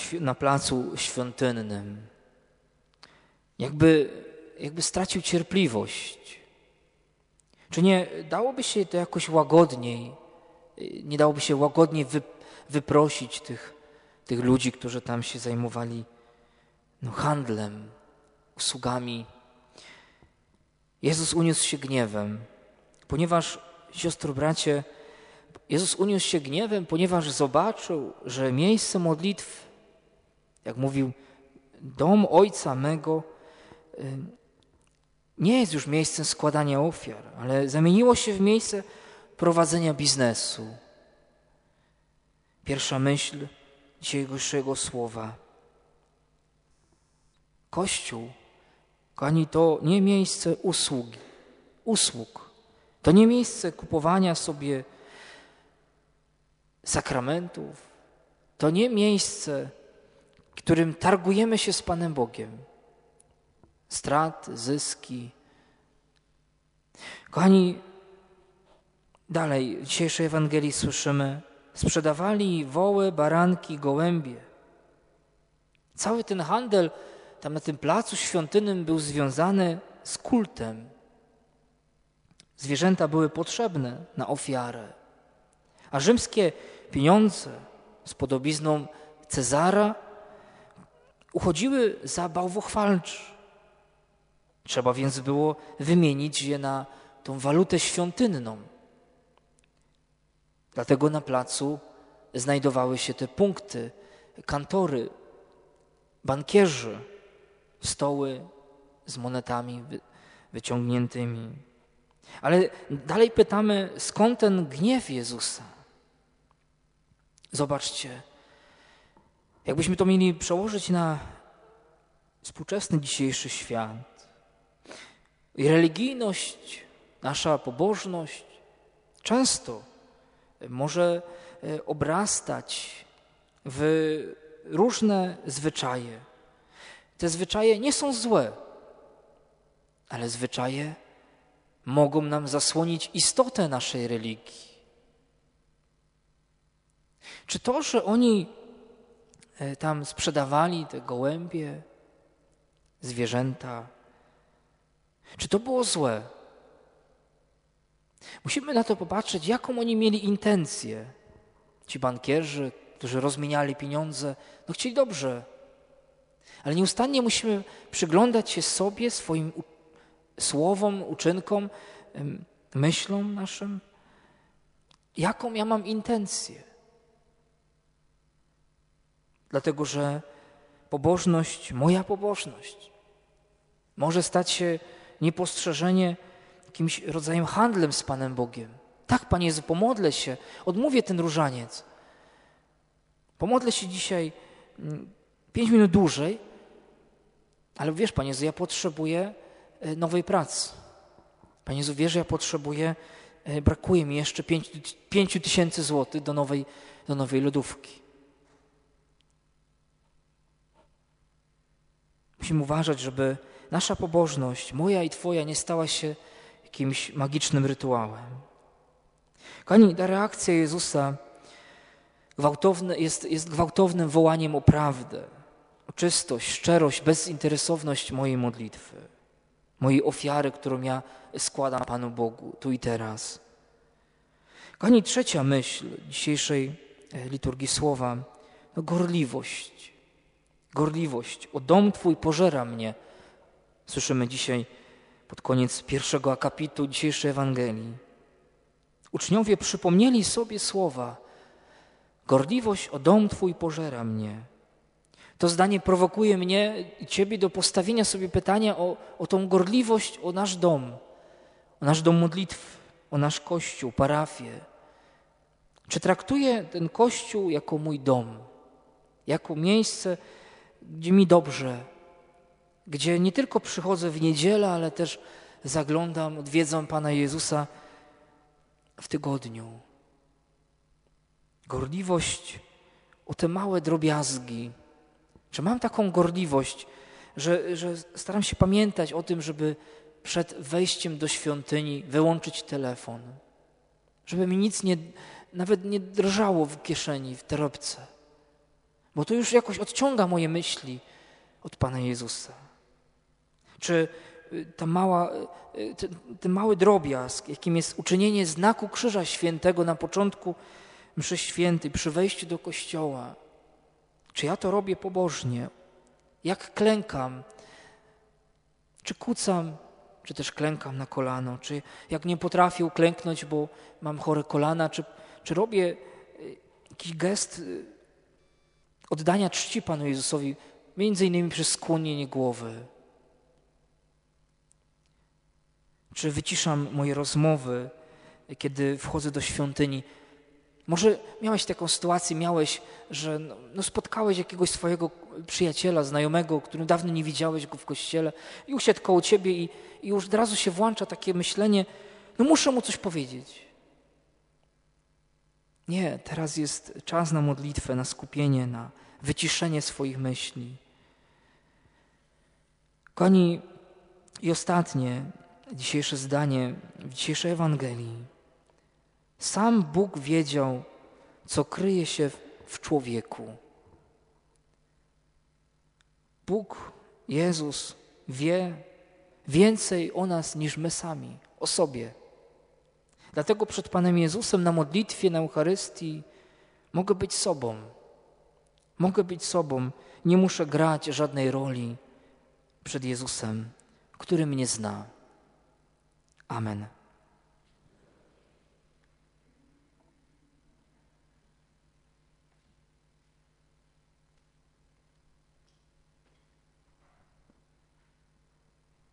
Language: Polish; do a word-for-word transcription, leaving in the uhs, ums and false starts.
na placu świątynnym. Jakby, jakby stracił cierpliwość. Czy nie dałoby się to jakoś łagodniej, nie dałoby się łagodniej wy, wyprosić tych, tych ludzi, którzy tam się zajmowali no, handlem, usługami. Jezus uniósł się gniewem, ponieważ, siostro, bracie, Jezus uniósł się gniewem, ponieważ zobaczył, że miejsce modlitw, jak mówił, dom Ojca mego, nie jest już miejscem składania ofiar, ale zamieniło się w miejsce prowadzenia biznesu. Pierwsza myśl dzisiejszego słowa. Kościół, kochani, to nie miejsce usługi, usług. To nie miejsce kupowania sobie sakramentów. To nie miejsce, w którym targujemy się z Panem Bogiem. Straty, zyski. Kochani, dalej w dzisiejszej Ewangelii słyszymy, sprzedawali woły, baranki, gołębie. Cały ten handel tam na tym placu świątynnym był związany z kultem. Zwierzęta były potrzebne na ofiarę. A rzymskie pieniądze z podobizną Cezara uchodziły za bałwochwalcze. Trzeba więc było wymienić je na tą walutę świątynną. Dlatego na placu znajdowały się te punkty, kantory, bankierzy, stoły z monetami wyciągniętymi. Ale dalej pytamy, skąd ten gniew Jezusa? Zobaczcie, jakbyśmy to mieli przełożyć na współczesny dzisiejszy świat. I religijność, nasza pobożność często może obrastać w różne zwyczaje. Te zwyczaje nie są złe, ale zwyczaje mogą nam zasłonić istotę naszej religii. Czy to, że oni tam sprzedawali te gołębie, zwierzęta, czy to było złe? Musimy na to popatrzeć, jaką oni mieli intencję. Ci bankierzy, którzy rozmieniali pieniądze, no chcieli dobrze. Ale nieustannie musimy przyglądać się sobie, swoim słowom, uczynkom, myślom naszym. Jaką ja mam intencję? Dlatego, że pobożność, moja pobożność może stać się niepostrzeżenie jakimś rodzajem handlem z Panem Bogiem. Tak, Panie Jezu, pomodlę się, odmówię ten różaniec. Pomodlę się dzisiaj pięć minut dłużej, ale wiesz, Panie Jezu, ja potrzebuję nowej pracy. Panie Jezu, wiesz, ja potrzebuję, brakuje mi jeszcze pięciu tysięcy złotych do nowej, do nowej lodówki. Musimy uważać, żeby nasza pobożność, moja i Twoja, nie stała się jakimś magicznym rytuałem. Kochani, ta reakcja Jezusa gwałtowne, jest, jest gwałtownym wołaniem o prawdę, o czystość, szczerość, bezinteresowność mojej modlitwy, mojej ofiary, którą ja składam Panu Bogu tu i teraz. Kochani, trzecia myśl dzisiejszej liturgii słowa to gorliwość. Gorliwość. O dom Twój pożera mnie. Słyszymy dzisiaj pod koniec pierwszego akapitu dzisiejszej Ewangelii. Uczniowie przypomnieli sobie słowa: gorliwość o dom Twój pożera mnie. To zdanie prowokuje mnie i Ciebie do postawienia sobie pytania o, o tą gorliwość, o nasz dom, o nasz dom modlitw, o nasz kościół, parafię. Czy traktuję ten kościół jako mój dom, jako miejsce, gdzie mi dobrze, gdzie nie tylko przychodzę w niedzielę, ale też zaglądam, odwiedzam Pana Jezusa w tygodniu. Gorliwość o te małe drobiazgi. Czy mam taką gorliwość, że, że staram się pamiętać o tym, żeby przed wejściem do świątyni wyłączyć telefon, żeby mi nic nie, nawet nie drżało w kieszeni, w torebce, bo to już jakoś odciąga moje myśli od Pana Jezusa. Czy ta mała, ten, ten mały drobiazg, jakim jest uczynienie znaku Krzyża Świętego na początku mszy świętej, przy wejściu do kościoła. Czy ja to robię pobożnie? Jak klękam? Czy kucam, czy też klękam na kolano? Czy jak nie potrafię uklęknąć, bo mam chore kolana? Czy, czy robię jakiś gest oddania czci Panu Jezusowi, między innymi przez skłonienie głowy? Czy wyciszam moje rozmowy, kiedy wchodzę do świątyni? Może miałeś taką sytuację, miałeś, że no, no spotkałeś jakiegoś swojego przyjaciela, znajomego, którym dawno nie widziałeś go w kościele i usiadł koło ciebie i, i już od razu się włącza takie myślenie, no muszę mu coś powiedzieć. Nie, teraz jest czas na modlitwę, na skupienie, na wyciszenie swoich myśli. Kochani, i ostatnie, dzisiejsze zdanie w dzisiejszej Ewangelii. Sam Bóg wiedział, co kryje się w człowieku. Bóg, Jezus wie więcej o nas niż my sami, o sobie. Dlatego przed Panem Jezusem na modlitwie, na Eucharystii mogę być sobą. Mogę być sobą, nie muszę grać żadnej roli przed Jezusem, który mnie zna. Amen.